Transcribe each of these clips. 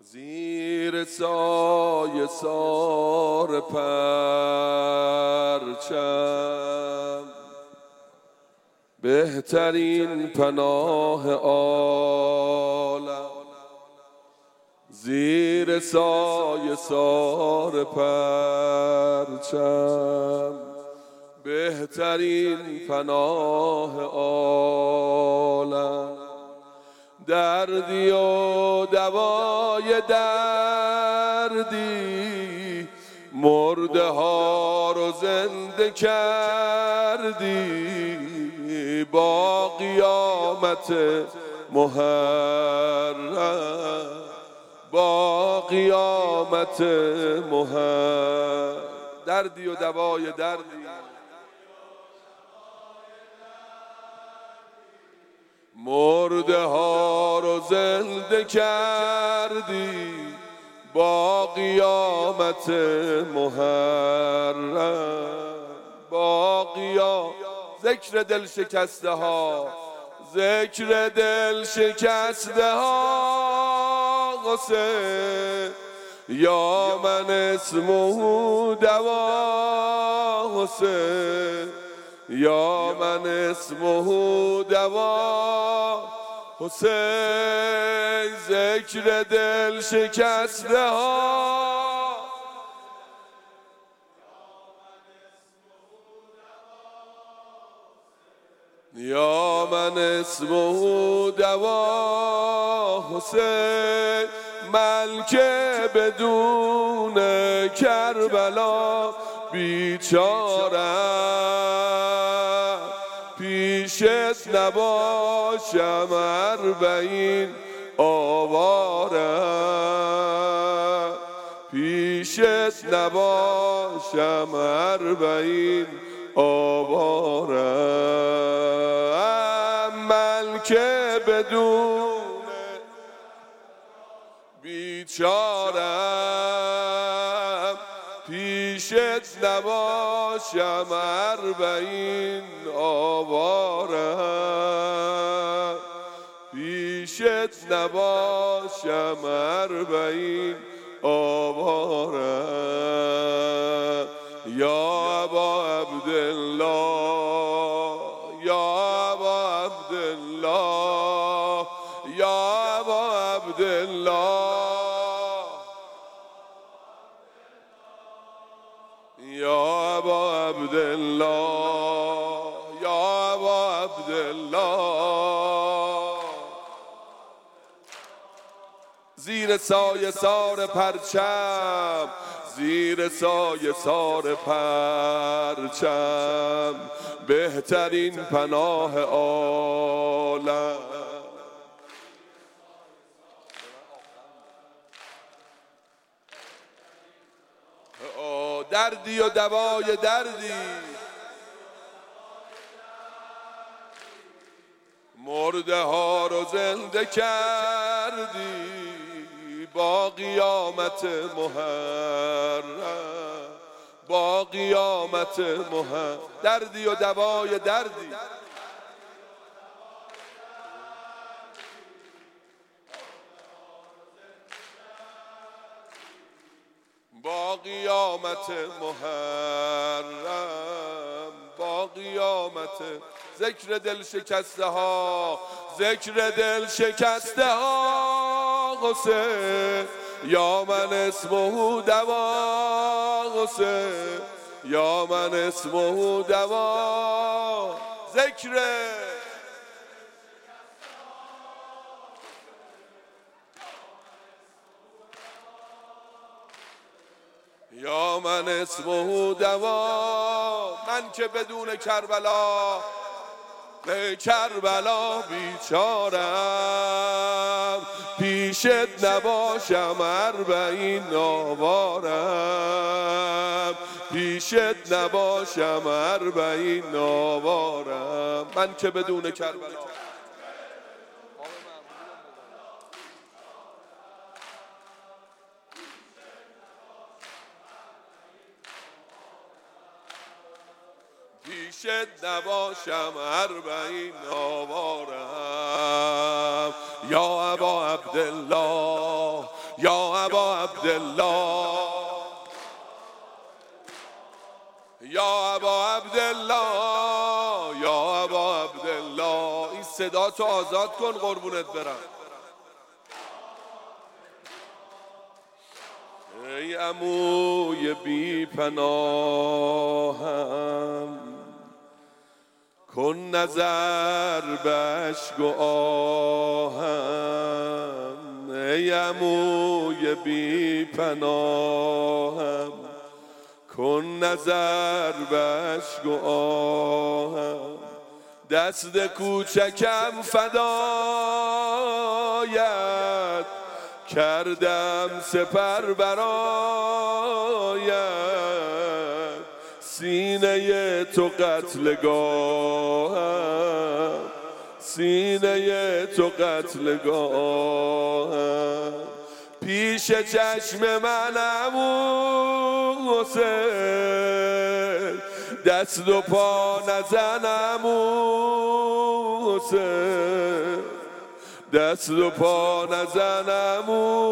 زیر سایه سار پرچم بهترین پناه عالم، زیر سایه سار پرچم بهترین پناه عالم، دردی و دوای دردی مرده ها رو زنده کردی با قیامت محرم، با قیامت محرم، دردی و دوای دردی مرده ها رو زنده کردی با قیامت محرم، با قیامت ذکر دل شکسته ها، ذکر دل شکسته ها حسین یا من اسمه دوا، حسین یا من اسمه دوا، حسین ذکر دل شکسته ها، یا من اسمه دوا، حسین من که بدون کربلا بیچارم، پیشت نباشم اربعین آوارم، پیشت نباشم اربعین آوارم، من که بدون بیچارم، پیشت نباشم اربعین آوارم، پیشت نباشم اربعین آوارم، یا ابا عبدالله، یا ابا عبدالله، یا ابا عبدالله، یا ابا عبدالله، یا ابا عبدالله، زیر سایه سار پرچم، زیر سایه سار پرچم بهترین پناه عالم، دردی و دوای دردی مرده ها رو زنده کردی با قیامت محرم، با قیامت محرم، دردی و دوای دردی با قیامت محرم، با قیامت ذکر دل شکسته ها، ذکر دل شکسته ها حسین یا من اسمه دوا، حسین یا من اسمه دوا، ذکر یا من اسمه دوا، من که بدون کربلا به کربلا بیچارم، پیشت نباشم اربعین آوارم، پیشت نباشم اربعین آوارم، من که بدون کربلا پیشت نباشم اربعین آوارم، یا ابا عبدالله، یا ابا عبدالله، یا ابا عبدالله، یا ابا عبدالله. این صدا تو آزاد کن قربونت برم. ای عموی بی پناهم، کن نظر به اشک و آهم. ای عموی بی پناهم، کن نظر به اشک و آهم. دست کوچکم فدایت، کردم سپر برایت. سینه تو قتلگاهم، سینه تو قتلگاهم. پیش چشم منم حسین، دست و پا نزنم حسین، دست و پا نزنم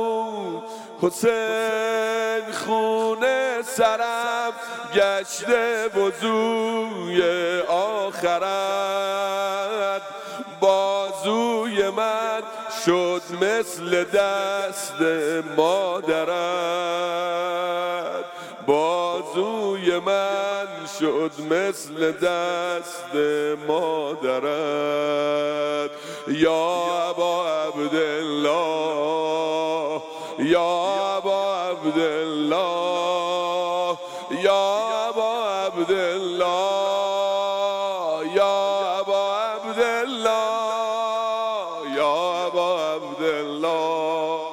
حسین. خونه سرم گشته وضوی آخرت، بازوی من شد مثل دست مادرت، بازوی من شد مثل دست مادرت. یا ابا عبدالله، یا ابا عبدالله، یا ابا عبدالله، یا ابا عبدالله، یا ابا عبدالله.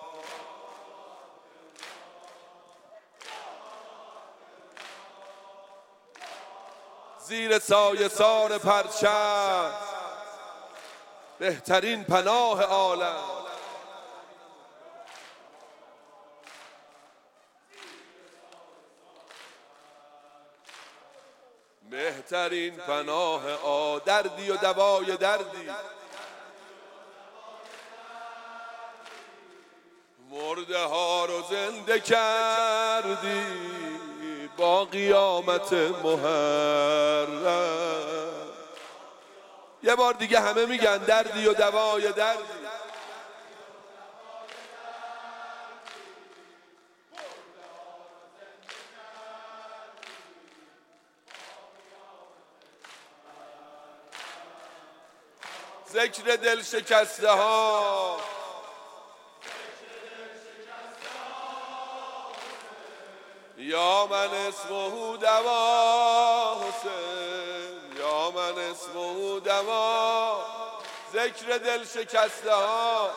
زیر سایه سار پرچم، بهترین پناه عالم. بهترین پناه دردی و دوای دردی. مرده ها رو زنده کردی با قیامت محرم. یه بار دیگه همه میگن دردی و دوای دردی. ذکر دل شکسته ها، یا من اسمه دوا حسین، یا من اسمه دوا. ذکر دل شکسته ها،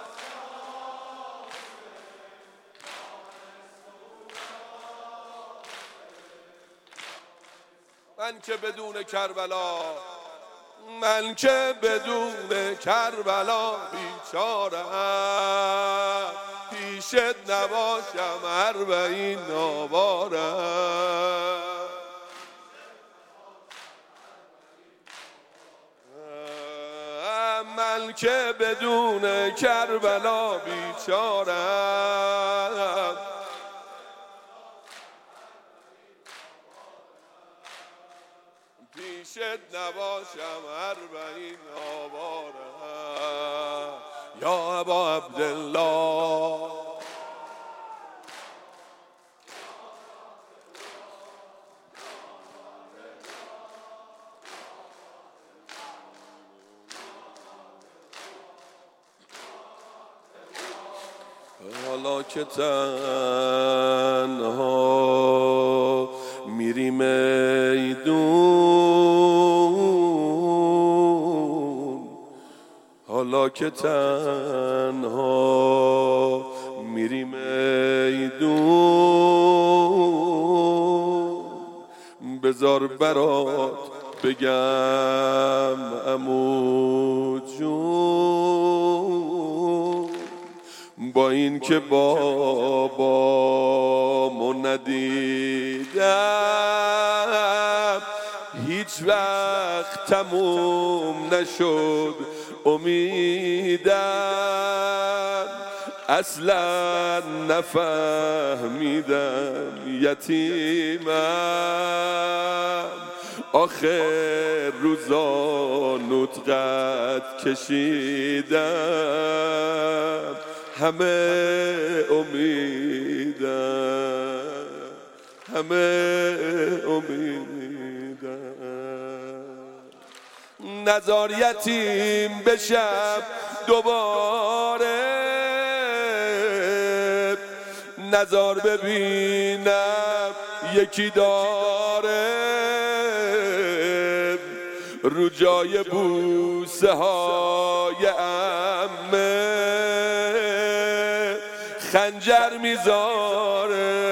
من که بدون کربلا، من که بدون کربلا بیچاره‌ام، پیشت نباشم 40 آوارم. من که بدون کربلا بیچاره‌ام، پیشت نباشم 40 آوارم. یا ابا عبدالله، حالا که تنها میری میدون، حالا که تنها میری میدون، بذار برات بگم عمو جون، با این که بابامو ندیدم هیچ وقت تموم نشد امیدم. اصلا نفهمیدم یتیمم، آخر روزا نطقت کشیدم، همه امیدم، همه امیدم. نزار یتیم بشم دوباره، نزار ببینم یکی داره، رو جای بوسه های عمه خنجر میذاره.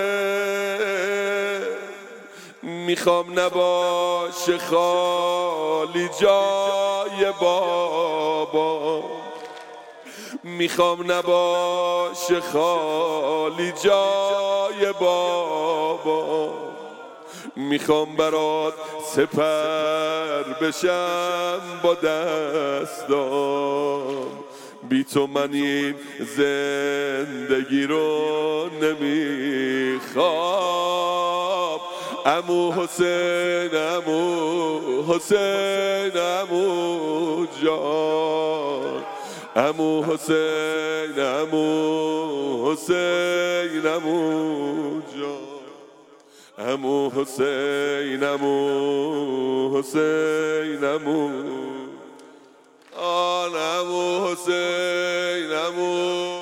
میخوام نباشه خالی جای بابا، میخوام نباشه خالی جای بابا، میخوام برات سپر بشم با دستام، بی تو من این زندگی رو نمیخوام. عمو حسین، عمو حسین، عمو جان، عمو حسین، عمو حسین، عمو جان، عمو حسین، عمو حسین، عمو آن، عمو حسین، عمو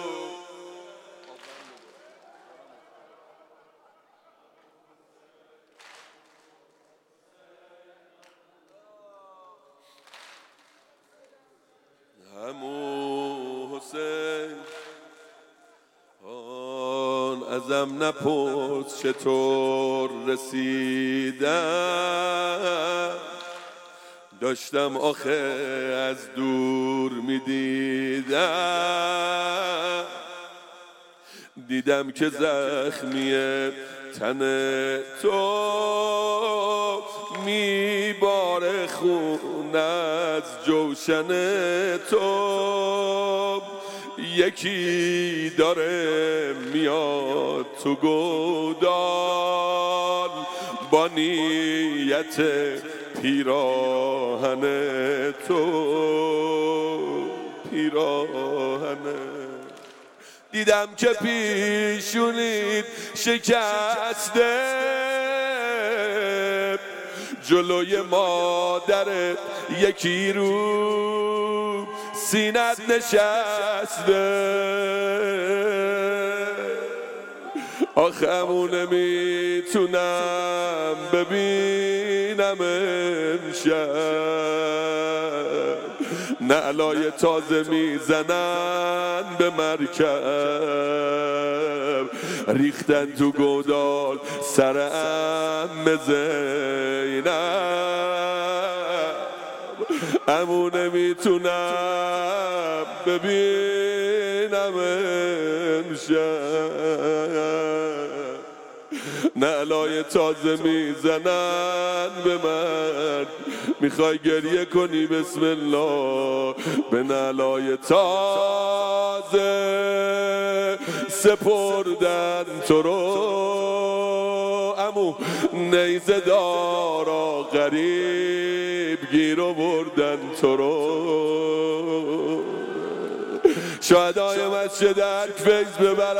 حسین. آن ازم نپرس چطور رسیدم، داشتم آخه از دور میدیدم، دیدم که زخمی تن تو میباره خون از جوشن تو، یکی داره میاد تو گودال با نیت پیراهن تو، پیراهن. دیدم که پیشونید شکسته، جلوی مادرت یکی رو سینت نشسته، آخمو نمیتونم ببینم امشب، نعلای تازه میزنن به مرکب، ریختن تو گودال سر عمه زینب، عمو نمیتونم ببینم امشب، نعلای تازه میزنن به من. میخوای گریه کنی بسم الله، به نعلای تازه سپردن تو رو، عمو نیزه دارا غریب گیر آوردن تو رو، شهدای مسجد ارک فیض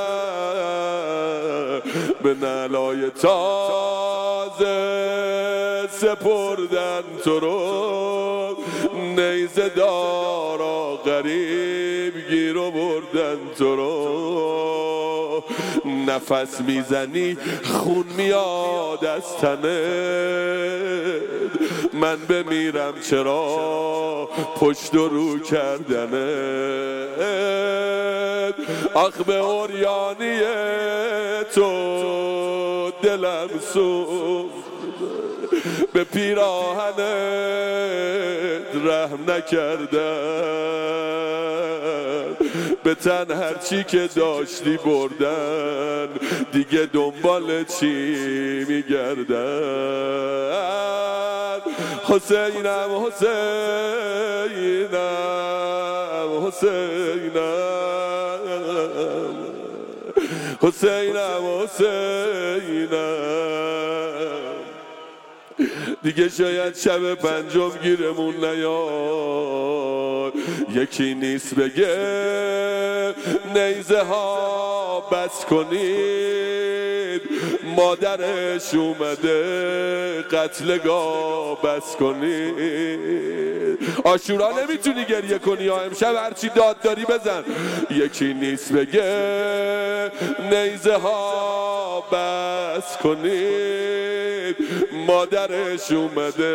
ببرن، به نعلای تازه سپردن تو رو، نیزه دارا غریب گیر آوردن تو رو، نفس میزنی خون میاد از تنت، من بمیرم چرا پشت و رو کردنت، آخ به عریانی تو دلم سوخت، به پیراهنت رحم نکردن، به تن هرچی که داشتی بردن، دیگه دنبال چی میگردن. حسینم حسینم حسینم حسینم دیگه شاید شب پنجم گیرمون نیاد، یکی نیست بگه نیزه ها بس کنید، مادرش اومده قتلگاه بس کنید. عاشورا نمیتونی گریه کنی یا امشب هرچی داد داری بزن. یکی نیست بگه نیزه ها بس کنید، مادرش اومده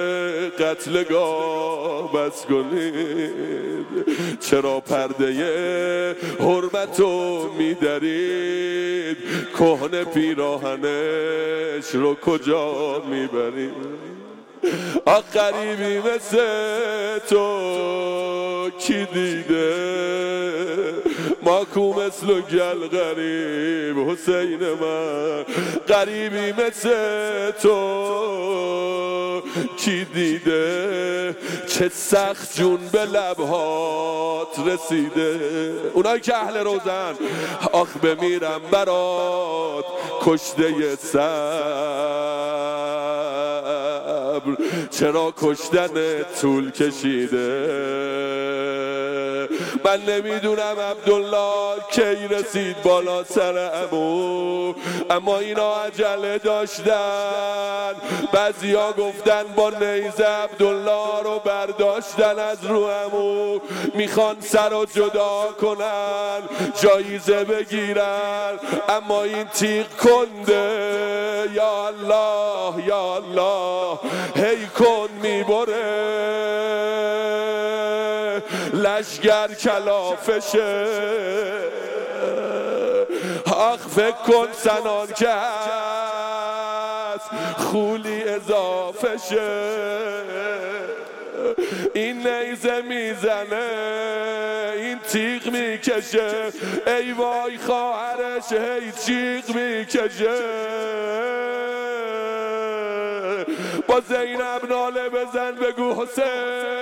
قتلگاه بس کنید. چرا پرده حرمتو میدرید، کهنه پیراهنش رو کجا میبرید؟ غریبی مثل تو کی دیده، ماکو مثل گل غریب حسین من. غریبی مثل تو کی دیده، چه سخت جون به لبهات رسیده. اونایی که اهل روزن آخ بمیرم برات کشته صبر، چرا کشتن طول کشیده؟ من نمیدونم عبدالله کی رسید بالا سر عمو، اما اینا عجله داشتن. بعضیا گفتن با نیزه عبدالله رو برداشتن از رو عمو، میخوان سر رو جدا کنن جایزه بگیرن، اما این تیغ کنده. یا الله یا الله هی کن میبره، لشگر کلافشه. آخ فکر کن سنان که هست خولی اضافه شه. این نیزه میزنه این تیغ میکشه، ای وای خواهرش هی جیغ میکشه. با زینب ناله بزن بگو حسین